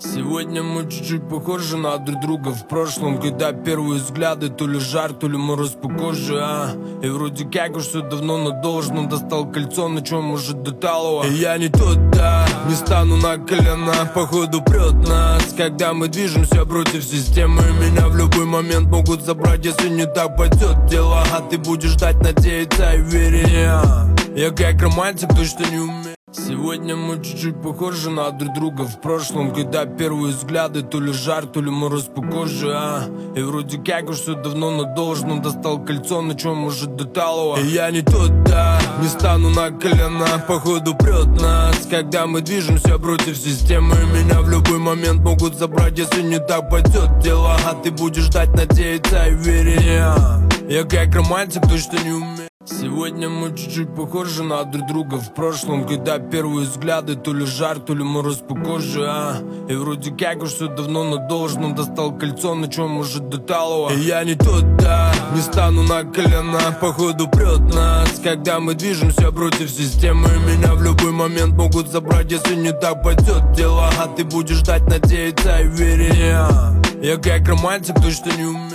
Сегодня мы чуть-чуть похожи на друг друга в прошлом, когда первые взгляды то ли жар, то ли мороз по коже, И вроде как уж все давно на должном. Достал кольцо, на чем уже до талого. И я не тот, да, не стану на колено. Походу прет нас, когда мы движемся против системы. Меня в любой момент могут забрать, если не так пойдет дело. А ты будешь ждать, надеяться и верить. Я как романтик, точно не умею. Сегодня мы чуть-чуть похожи на друг друга в прошлом, когда первые взгляды то ли жар, то ли мороз по коже, И вроде как уж все давно на должном. Достал кольцо, на чем уже до талого. И я не тот, да, не стану на колено. Походу прет нас, когда мы движемся против системы. Меня в любой момент могут забрать, если не так пойдет дело. А ты будешь ждать, надеяться и верить. Я как романтик, точно не умею. Сегодня мы чуть-чуть похожи на друг друга в прошлом, когда первые взгляды то ли жар, то ли мороз по коже, И вроде как уж все давно на должном. Достал кольцо, на чем уже до талого. И я не тот, да, не стану на колено. Походу прет нас, когда мы движемся против системы. Меня в любой момент могут забрать, если не так пойдет дело. А ты будешь ждать, надеяться и верить. Я как романтик, точно не умею.